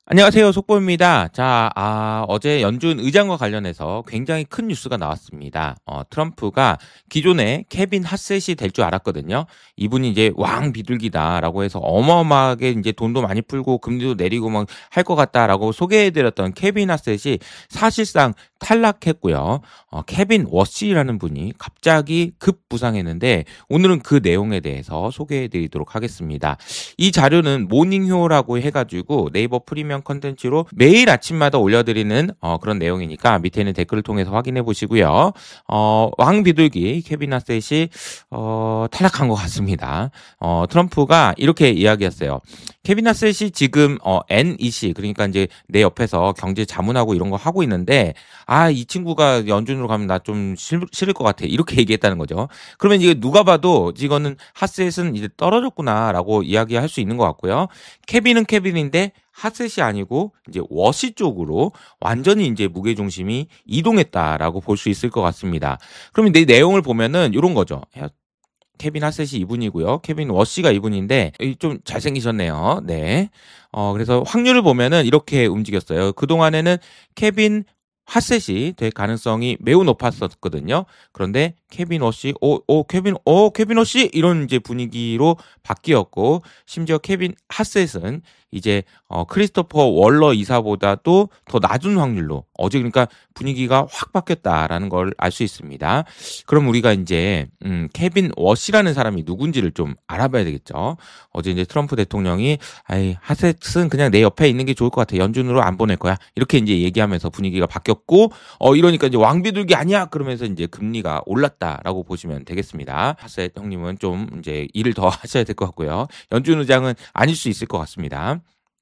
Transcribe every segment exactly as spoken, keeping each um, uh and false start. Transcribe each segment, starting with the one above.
안녕하세요. 속보입니다. 자, 아, 어제 연준 의장과 관련해서 굉장히 큰 뉴스가 나왔습니다. 어, 트럼프가 기존에 케빈 하셋이 될 줄 알았거든요. 이분이 이제 왕 비둘기다라고 해서 어마어마하게 이제 돈도 많이 풀고 금리도 내리고 막 할 것 같다라고 소개해드렸던 케빈 하셋이 사실상 탈락했고요. 어, 케빈 워시라는 분이 갑자기 급부상했는데 오늘은 그 내용에 대해서 소개해드리도록 하겠습니다. 이 자료는 모닝효라고 해가지고 네이버 프리미엄 컨텐츠로 매일 아침마다 올려드리는 어, 그런 내용이니까 밑에 있는 댓글을 통해서 확인해 보시고요. 어, 왕비둘기 케빈 하셋이 어, 탈락한 것 같습니다. 어, 트럼프가 이렇게 이야기했어요. 케빈 하셋이 지금 어, 엔이씨 그러니까 이제 내 옆에서 경제 자문하고 이런 거 하고 있는데 아, 이 친구가 연준으로 가면 나 좀 싫을 것 같아. 이렇게 얘기했다는 거죠. 그러면 이게 누가 봐도 이거는 하셋은 이제 떨어졌구나라고 이야기할 수 있는 것 같고요. 케빈은 케빈인데 하셋이 아니고 이제 워시 쪽으로 완전히 이제 무게 중심이 이동했다라고 볼 수 있을 것 같습니다. 그러면 내 내용을 보면은 이런 거죠. 케빈 하셋이 이분이고요. 케빈 워시가 이분인데 좀 잘생기셨네요. 네. 어 그래서 확률을 보면은 이렇게 움직였어요. 그동안에는 케빈 하셋이 될 가능성이 매우 높았었거든요. 그런데 케빈 워시, 오, 오, 케빈, 오, 케빈 워시 이런 이제 분위기로 바뀌었고 심지어 케빈 하셋은 이제 어, 크리스토퍼 월러 이사보다도 더 낮은 확률로 어제 그러니까 분위기가 확 바뀌었다라는 걸 알 수 있습니다. 그럼 우리가 이제 음, 케빈 워시라는 사람이 누군지를 좀 알아봐야 되겠죠. 어제 이제 트럼프 대통령이 아이 하셋은 그냥 내 옆에 있는 게 좋을 것 같아. 연준으로 안 보낼 거야. 이렇게 이제 얘기하면서 분위기가 바뀌었고 어 이러니까 이제 왕비둘기 아니야. 그러면서 이제 금리가 올랐다라고 보시면 되겠습니다. 하셋 형님은 좀 이제 일을 더 하셔야 될 것 같고요. 연준 의장은 아닐 수 있을 것 같습니다.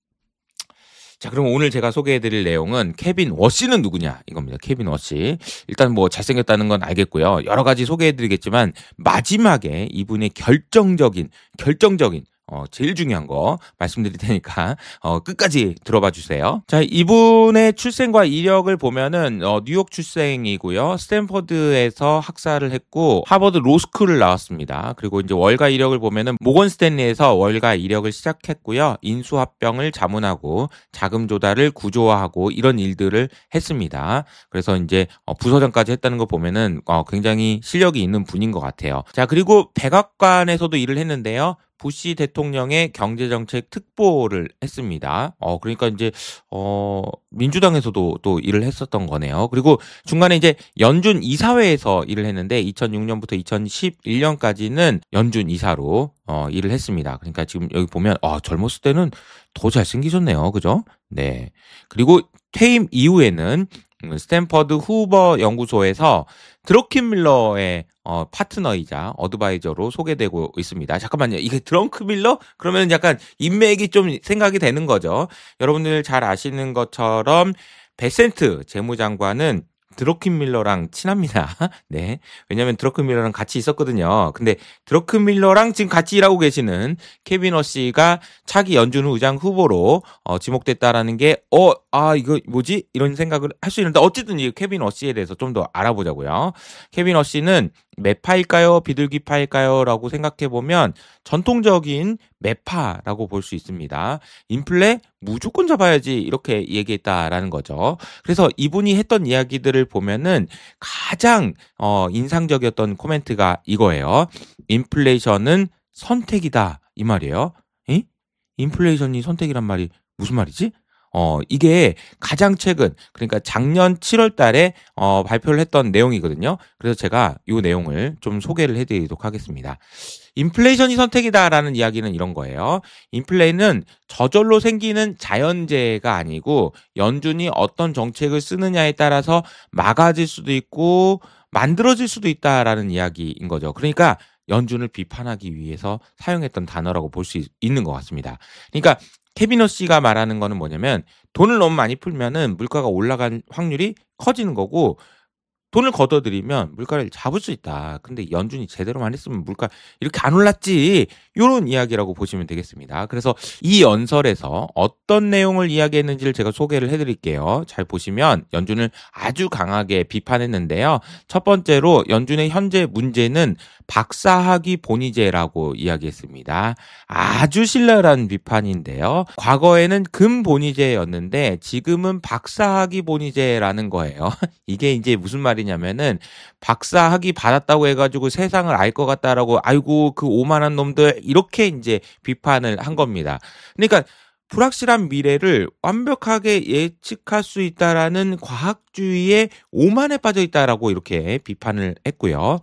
자, 그럼 오늘 제가 소개해드릴 내용은 케빈 워시는 누구냐 이겁니다. 케빈 워시. 일단 뭐 잘생겼다는 건 알겠고요. 여러 가지 소개해드리겠지만 마지막에 이분의 결정적인 결정적인 어, 제일 중요한 거 말씀드릴 테니까 어, 끝까지 들어봐 주세요. 자, 이분의 출생과 이력을 보면은 어, 뉴욕 출생이고요. 스탠퍼드에서 학사를 했고 하버드 로스쿨을 나왔습니다. 그리고 이제 월가 이력을 보면은 모건 스탠리에서 월가 이력을 시작했고요. 인수합병을 자문하고 자금 조달을 구조화하고 이런 일들을 했습니다. 그래서 이제 어, 부서장까지 했다는 거 보면은 어, 굉장히 실력이 있는 분인 것 같아요. 자, 그리고 백악관에서도 일을 했는데요. 부시 대통령의 경제정책 특보를 했습니다. 어, 그러니까 이제, 어, 민주당에서도 또 일을 했었던 거네요. 그리고 중간에 이제 연준 이사회에서 일을 했는데 이천육 년부터 이천십일 년까지는 연준 이사로 어, 일을 했습니다. 그러니까 지금 여기 보면, 아, 젊었을 때는 더 잘생기셨네요. 그죠? 네. 그리고 퇴임 이후에는 스탠퍼드 후버 연구소에서 드러킨 밀러의 어, 파트너이자 어드바이저로 소개되고 있습니다. 잠깐만요. 이게 드렁크 밀러? 그러면 약간 인맥이 좀 생각이 되는 거죠. 여러분들 잘 아시는 것처럼 베센트 재무장관은 드러킨 밀러랑 친합니다. 네. 왜냐면 드러킨 밀러랑 같이 있었거든요. 근데 드러킨 밀러랑 지금 같이 일하고 계시는 케빈 워시가 차기 연준 의장 후보로 어, 지목됐다라는 게, 어, 아, 이거 뭐지? 이런 생각을 할 수 있는데, 어쨌든 이 케빈 워시에 대해서 좀 더 알아보자고요. 케빈 워시는 매파일까요? 비둘기파일까요? 라고 생각해보면 전통적인 매파라고 볼 수 있습니다. 인플레 무조건 잡아야지 이렇게 얘기했다라는 거죠. 그래서 이분이 했던 이야기들을 보면은 가장 어, 인상적이었던 코멘트가 이거예요. 인플레이션은 선택이다 이 말이에요. 에? 인플레이션이 선택이란 말이 무슨 말이지? 어, 이게 가장 최근, 그러니까 작년 칠월 달에, 어, 발표를 했던 내용이거든요. 그래서 제가 이 내용을 좀 소개를 해드리도록 하겠습니다. 인플레이션이 선택이다라는 이야기는 이런 거예요. 인플레는 저절로 생기는 자연재해가 아니고 연준이 어떤 정책을 쓰느냐에 따라서 막아질 수도 있고 만들어질 수도 있다라는 이야기인 거죠. 그러니까 연준을 비판하기 위해서 사용했던 단어라고 볼 수 있는 것 같습니다. 그러니까 케빈 워시가 말하는 거는 뭐냐면 돈을 너무 많이 풀면은 물가가 올라간 확률이 커지는 거고 돈을 걷어들이면 물가를 잡을 수 있다. 근데 연준이 제대로만 했으면 물가 이렇게 안 올랐지. 요런 이야기라고 보시면 되겠습니다. 그래서 이 연설에서 어떤 내용을 이야기했는지를 제가 소개를 해드릴게요. 잘 보시면 연준을 아주 강하게 비판했는데요. 첫 번째로 연준의 현재 문제는 박사학위 본위제라고 이야기했습니다. 아주 신랄한 비판인데요. 과거에는 금본위제였는데 지금은 박사학위 본위제라는 거예요. 이게 이제 무슨 말이냐면은 박사학위 받았다고 해가지고 세상을 알 것 같다라고 아이고 그 오만한 놈들 이렇게 이제 비판을 한 겁니다. 그러니까 불확실한 미래를 완벽하게 예측할 수 있다라는 과학주의의 오만에 빠져 있다라고 이렇게 비판을 했고요.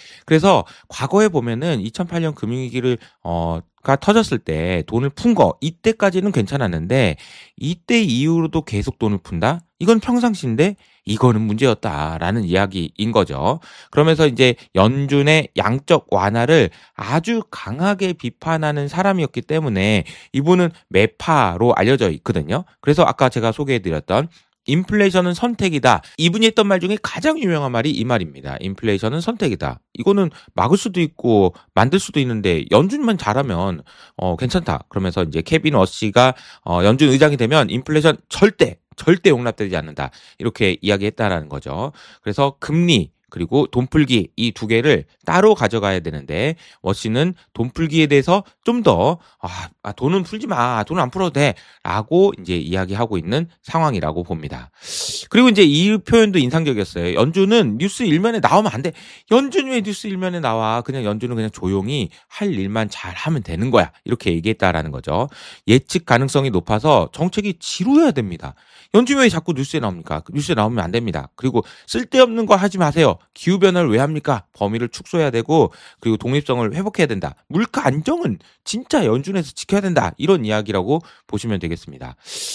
그래서 과거에 보면은 이천팔 년 금융위기를 어, 가 터졌을 때 돈을 푼 거 이때까지는 괜찮았는데 이때 이후로도 계속 돈을 푼다? 이건 평상시인데 이거는 문제였다라는 이야기인 거죠. 그러면서 이제 연준의 양적 완화를 아주 강하게 비판하는 사람이었기 때문에 이분은 매파로 알려져 있거든요. 그래서 아까 제가 소개해드렸던 인플레이션은 선택이다. 이분이 했던 말 중에 가장 유명한 말이 이 말입니다. 인플레이션은 선택이다. 이거는 막을 수도 있고 만들 수도 있는데 연준만 잘하면 어, 괜찮다. 그러면서 이제 케빈 워시가 어, 연준 의장이 되면 인플레이션 절대 절대 용납되지 않는다. 이렇게 이야기했다라는 거죠. 그래서 금리 그리고 돈풀기 이 두 개를 따로 가져가야 되는데 워시는 돈풀기에 대해서 좀 더 아, 아, 돈은 풀지 마. 돈은 안 풀어도 돼. 라고 이제 이야기하고 있는 상황이라고 봅니다. 그리고 이제 이 표현도 인상적이었어요. 연준은 뉴스 일면에 나오면 안 돼. 연준이 왜 뉴스 일면에 나와? 그냥 연준은 그냥 조용히 할 일만 잘 하면 되는 거야. 이렇게 얘기했다라는 거죠. 예측 가능성이 높아서 정책이 지루해야 됩니다. 연준이 왜 자꾸 뉴스에 나옵니까? 뉴스에 나오면 안 됩니다. 그리고 쓸데없는 거 하지 마세요. 기후변화를 왜 합니까? 범위를 축소해야 되고 그리고 독립성을 회복해야 된다. 물가 안정은 진짜 연준에서 지켜야 된다. 이런 이야기라고 보시면 되겠습니다.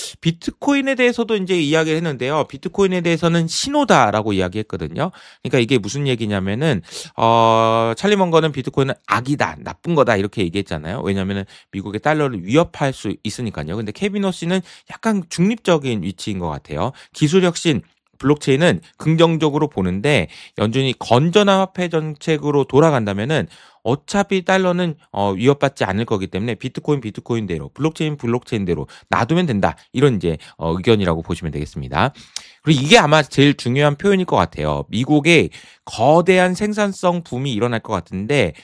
비트코인에 대해서도 이제 이야기를 했는데요. 비트코인에 대해서는 신호다라고 이야기했거든요. 그러니까 이게 무슨 얘기냐면은 어, 찰리 먼거는 비트코인은 악이다, 나쁜 거다 이렇게 얘기했잖아요. 왜냐하면은 미국의 달러를 위협할 수 있으니까요. 근데 케빈 워시는 약간 중립적인 위치인 것 같아요. 기술 혁신 블록체인은 긍정적으로 보는데 연준이 건전한 화폐 정책으로 돌아간다면은 어차피 달러는 어, 위협받지 않을 거기 때문에 비트코인 비트코인대로 블록체인 블록체인대로 놔두면 된다. 이런 이제 어, 의견이라고 보시면 되겠습니다. 그리고 이게 아마 제일 중요한 표현일 것 같아요. 미국의 거대한 생산성 붐이 일어날 것 같은데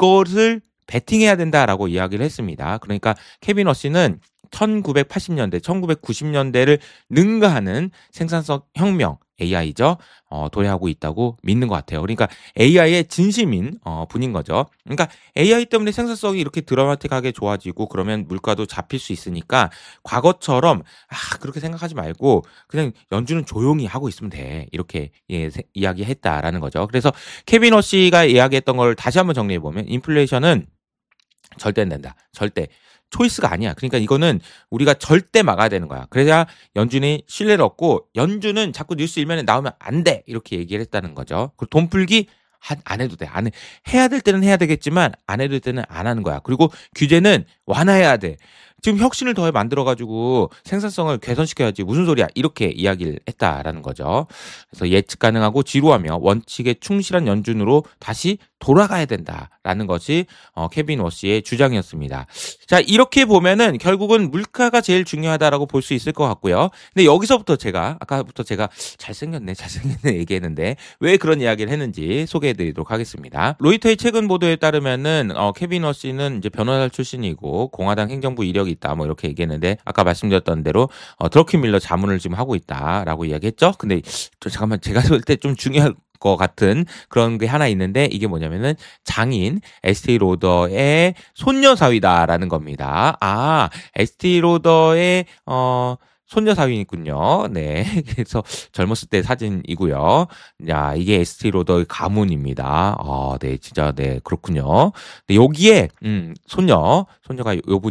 이것을 베팅해야 된다라고 이야기를 했습니다. 그러니까 케빈 워시는 천구백팔십 년대, 천구백구십 년대를 능가하는 생산성 혁명, 에이아이죠. 어, 도래하고 있다고 믿는 것 같아요. 그러니까 에이아이의 진심인 어, 분인 거죠. 그러니까 에이아이 때문에 생산성이 이렇게 드라마틱하게 좋아지고 그러면 물가도 잡힐 수 있으니까 과거처럼 아 그렇게 생각하지 말고 그냥 연준은 조용히 하고 있으면 돼. 이렇게 예, 세, 이야기했다라는 거죠. 그래서 케빈 워시가 이야기했던 걸 다시 한번 정리해보면 인플레이션은 절대 안 된다. 절대. 초이스가 아니야. 그러니까 이거는 우리가 절대 막아야 되는 거야. 그래야 연준이 신뢰를 얻고 연준은 자꾸 뉴스 일면에 나오면 안 돼. 이렇게 얘기를 했다는 거죠. 그리고 돈 풀기 안 해도 돼. 안 해. 해야 될 때는 해야 되겠지만 안 해도 될 때는 안 하는 거야. 그리고 규제는 완화해야 돼. 지금 혁신을 더해 만들어가지고 생산성을 개선시켜야지 무슨 소리야 이렇게 이야기를 했다라는 거죠. 그래서 예측 가능하고 지루하며 원칙에 충실한 연준으로 다시 돌아가야 된다라는 것이 어, 케빈 워시의 주장이었습니다. 자 이렇게 보면은 결국은 물가가 제일 중요하다라고 볼 수 있을 것 같고요. 근데 여기서부터 제가 아까부터 제가 잘생겼네 잘생겼네 얘기했는데 왜 그런 이야기를 했는지 소개해드리도록 하겠습니다. 로이터의 최근 보도에 따르면은 어, 케빈 워시는 이제 변호사 출신이고 공화당 행정부 이력이 있다 뭐 이렇게 얘기했는데 아까 말씀드렸던 대로 어, 드러키 밀러 자문을 지금 하고 있다라고 이야기했죠. 근데 저 잠깐만 제가 볼 때 좀 중요한 것 같은 그런 게 하나 있는데 이게 뭐냐면은 장인 에스티 로더의 손녀 사위다라는 겁니다. 아 에스티 로더의 어 손녀 사위군요. 네. 그래서 젊었을 때 사진이고요. 야, 이게 에스티 로더의 가문입니다. 아, 네. 진짜 네. 그렇군요. 네, 여기에 음, 손녀, 손녀가 요 분이죠.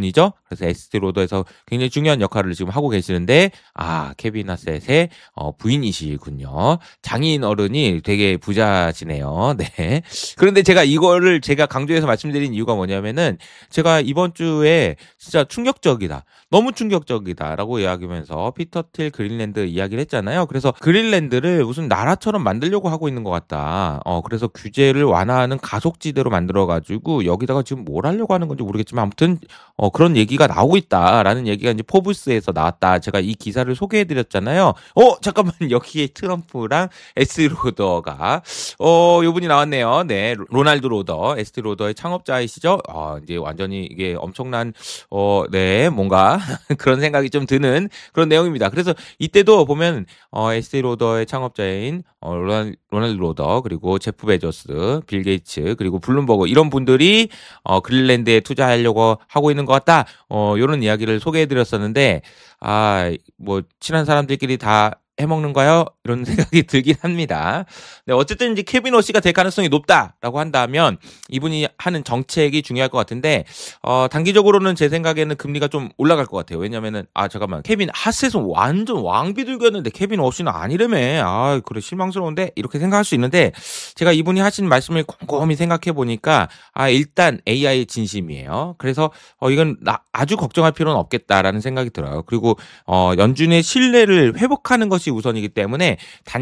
그래서 에스티 로더에서 굉장히 중요한 역할을 지금 하고 계시는데 아 케빈 하셋의 어, 부인이시군요. 장인 어른이 되게 부자시네요. 네. 그런데 제가 이거를 제가 강조해서 말씀드린 이유가 뭐냐면은 제가 이번 주에 진짜 충격적이다. 너무 충격적이다라고 이야기하면서 피터 틸 그린랜드 이야기를 했잖아요. 그래서 그린랜드를 무슨 나라처럼 만들려고 하고 있는 것 같다. 어, 그래서 규제를 완화하는 가속지대로 만들어가지고 여기다가 지금 뭘 하려고 하는 건지 모르겠지만 아무튼 어, 그런 얘기가 나오고 있다라는 얘기가 이제 포브스에서 나왔다. 제가 이 기사를 소개해드렸잖아요. 어, 잠깐만 여기에 트럼프랑 에스티 로더가 어, 요분이 나왔네요. 네, 로날드 로더, 에스티 로더의 창업자이시죠. 어, 이제 완전히 이게 엄청난 어, 네, 뭔가 그런 생각이 좀 드는 그런 내용입니다. 그래서 이때도 보면 어, 에스티 로더의 창업자인 어, 로날, 로날드 로더 그리고 제프 베조스, 빌 게이츠 그리고 블룸버그 이런 분들이 어, 그린랜드에 투자하려고 하고 있는 것 같다. 어, 이런 이야기를 소개해드렸었는데 아, 뭐 친한 사람들끼리 다 해먹는가요? 이런 생각이 들긴 합니다. 네, 어쨌든 이제 케빈 워시가 될 가능성이 높다라고 한다면 이분이 하는 정책이 중요할 것 같은데 어, 단기적으로는 제 생각에는 금리가 좀 올라갈 것 같아요. 왜냐면은 아 잠깐만 케빈 하셋은 완전 왕비둘기였는데 케빈 워시는 아니라며. 아 그래 실망스러운데 이렇게 생각할 수 있는데 제가 이분이 하신 말씀을 곰곰이 생각해 보니까 아 일단 에이아이의 진심이에요. 그래서 어, 이건 나, 아주 걱정할 필요는 없겠다라는 생각이 들어요. 그리고 어, 연준의 신뢰를 회복하는 것이 우선이기 때문에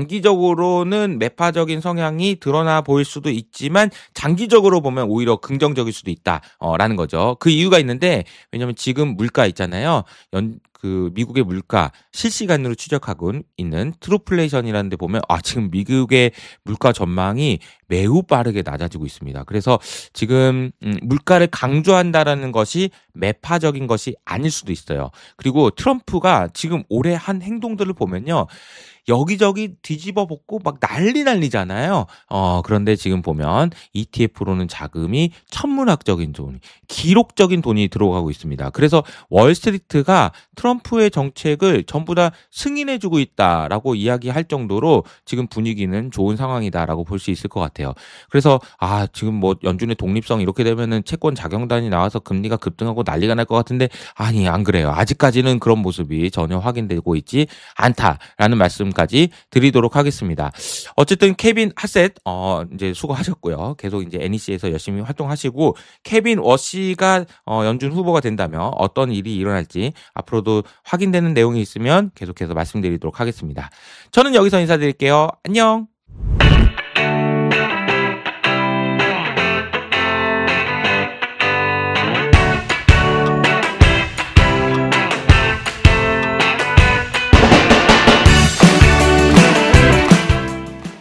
단기적으로는 매파적인 성향이 드러나 보일 수도 있지만 장기적으로 보면 오히려 긍정적일 수도 있다라는 거죠. 그 이유가 있는데 왜냐하면 지금 물가 있잖아요. 연, 그 미국의 물가 실시간으로 추적하고 있는 트루플레이션이라는 데 보면 아 지금 미국의 물가 전망이 매우 빠르게 낮아지고 있습니다. 그래서 지금 음, 물가를 강조한다라는 것이 매파적인 것이 아닐 수도 있어요. 그리고 트럼프가 지금 올해 한 행동들을 보면요. 여기저기 뒤집어 볶고 막 난리 난리잖아요. 어, 그런데 지금 보면 이티에프로는 자금이 천문학적인 돈, 기록적인 돈이 들어가고 있습니다. 그래서 월스트리트가 트럼프의 정책을 전부 다 승인해주고 있다라고 이야기할 정도로 지금 분위기는 좋은 상황이다라고 볼 수 있을 것 같아요. 그래서 아 지금 뭐 연준의 독립성 이렇게 되면은 채권 자경단이 나와서 금리가 급등하고 난리가 날 것 같은데 아니 안 그래요. 아직까지는 그런 모습이 전혀 확인되고 있지 않다라는 말씀. 까지 드리도록 하겠습니다. 어쨌든 케빈 하셋 어 이제 수고하셨고요. 계속 이제 엔이씨에서 열심히 활동하시고 케빈 워시가 어 연준 후보가 된다면 어떤 일이 일어날지 앞으로도 확인되는 내용이 있으면 계속해서 말씀드리도록 하겠습니다. 저는 여기서 인사드릴게요. 안녕.